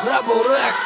Rebel Rex.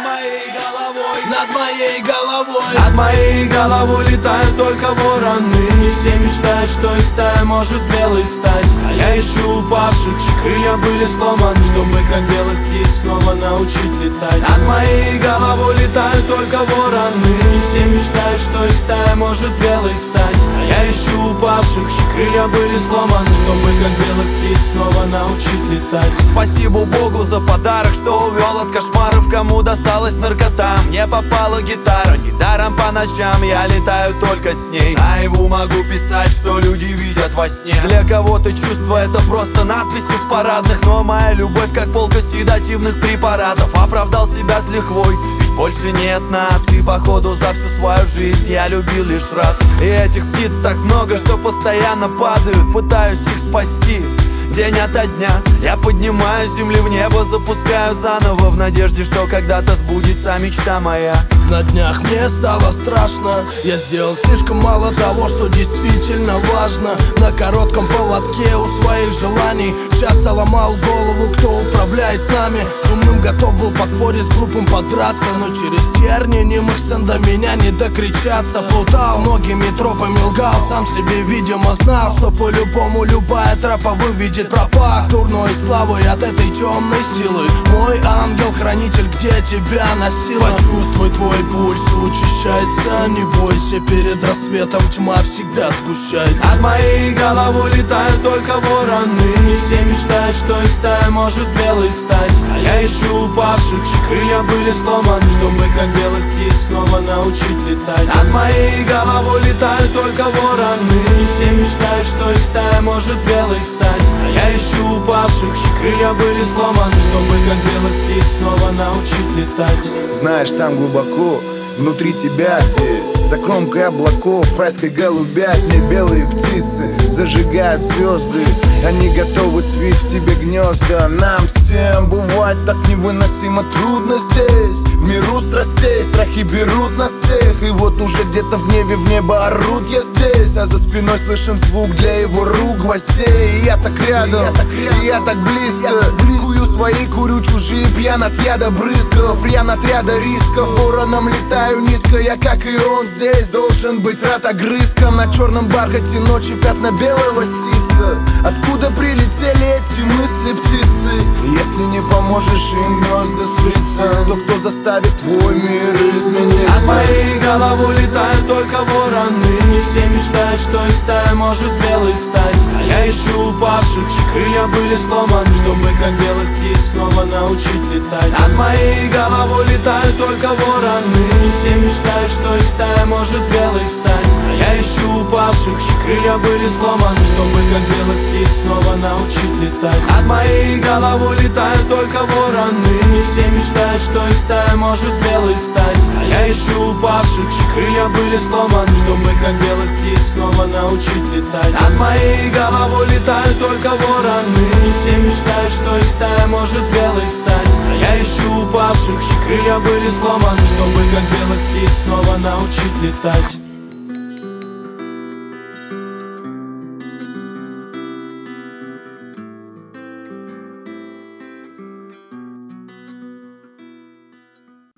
Над моей головой Над моей головой летают только вороны. Не все мечтают, что из стаи может белый стать. А я ищу упавших, чьи крылья были сломаны, чтобы как белых птиц снова научить летать. Над моей головой летают только вороны. Не все мечтают, что из стаи может белый стать. А я ищу упавших, чьи крылья были сломаны, чтобы как белых птиц снова научить летать. Спасибо Богу за подарок, что увел от кошмаров. Кому досталась наркота, мне попала гитара. Недаром по ночам я летаю только с ней. Наяву могу писать, что люди видят во сне. Для кого-то чувство это просто надписи в парадных, но моя любовь как полка седативных препаратов. Оправдал себя с лихвой, ведь больше нет нас. И походу за всю свою жизнь я любил лишь раз. И этих птиц так много, что постоянно падают. Пытаюсь их спасти день ото дня. Я поднимаю с земли в небо, запускаю заново, в надежде, что когда-то сбудется мечта моя. На днях мне стало страшно. Я сделал слишком мало того, что действительно важно. На коротком поводке у своих желаний часто ломал голову, кто управляет нами. С умным готов был поспорить, с глупым подраться, но через терни немых сцен до меня не докричаться. Плутал многими тропами, лгал сам себе, видимо знал, что по-любому любая тропа выведет пропах дурной славы от этой темной силы. Мой ангел-хранитель, где тебя носила? Почувствуй, твой пульс учащается. Не бойся, перед рассветом тьма всегда сгущается. Над моей головой летают только вороны. Не все мечтают, что из стаи может белый стать. А я ищу упавших, чьи крылья были сломаны, чтобы как белых птиц снова научить летать. Над моей головой летают только вороны. Не все мечтают, что из стаи может белый стать. А я ищу упавших, чьи крылья были сломаны, чтобы как белых птиц снова научить летать. Знаешь, там глубоко внутри тебя, где за кромкой облаков райской голубят мне белые птицы зажигают звезды. Они готовы свить в тебе гнезда. Нам всем бывает так невыносимо трудно здесь. В миру страстей страхи берут нас всех. И вот уже где-то в небо орут, я здесь. А за спиной слышен звук для его рук гвоздей. И я так рядом, и я так близко. Кую свои, курю чужие, пьян от яда брызгов. Рьян от ряда рисков, вороном летаю низко. Я, как и он, здесь должен быть рад огрызком. На черном бархате ночи пятна белого ситца. Откуда прилетели эти мысли, птицы? Если не поможешь им гнезда свиться, то кто заставит твой мир измениться? Над моей головой летают только вороны. Не все мечтают, что из стаи может белый стать. А я ищу упавших, чьи крылья были сломаны, чтобы как белых птиц снова научить летать. Над моей головой летают только вороны. Не все мечтают, что из стаи может белый стать. А я ищу упавших, чьи крылья были сломаны, чтобы как белых птиц снова научить летать. Над моей головой летают только вороны. Не все мечтают, что из стаи может белый стать. А я ищу упавших, чьи крылья были сломаны, чтобы как белых птиц снова научить летать. Над моей головой летают только вороны. Не все мечтают, что из стаи может белый стать. А я ищу упавших, чьи крылья были сломаны, чтобы как белых птиц снова научить летать.